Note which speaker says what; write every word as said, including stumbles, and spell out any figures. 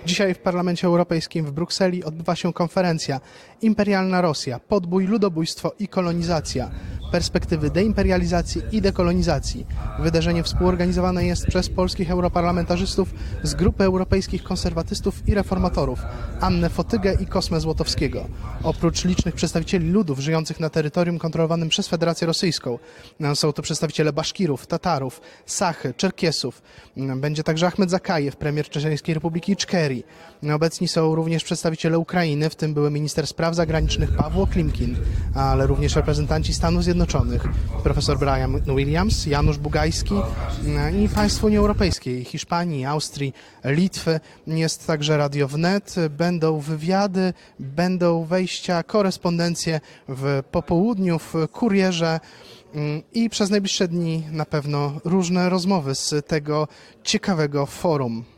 Speaker 1: Dzisiaj w Parlamencie Europejskim w Brukseli odbywa się konferencja Imperialna Rosja, podbój, ludobójstwo i kolonizacja. Perspektywy deimperializacji i dekolonizacji. Wydarzenie współorganizowane jest przez polskich europarlamentarzystów z Grupy Europejskich Konserwatystów i Reformatorów Annę Fotygę i Kosmę Złotowskiego. Oprócz licznych przedstawicieli ludów żyjących na terytorium kontrolowanym przez Federację Rosyjską, są to przedstawiciele Baszkirów, Tatarów, Sachy, Czerkiesów. Będzie także Achmed Zakajew, premier Czeczeńskiej Republiki Iczkerii. Obecni są również przedstawiciele Ukrainy, w tym były minister spraw zagranicznych Pawło Klimkin, ale również reprezentanci Stanów Zjednoczonych, profesor Brian Williams, Janusz Bugajski i państw Unii Europejskiej, Hiszpanii, Austrii, Litwy. Jest także Radio Wnet, będą wywiady, będą wejścia, korespondencje w popołudniu, w kurierze i przez najbliższe dni na pewno różne rozmowy z tego ciekawego forum.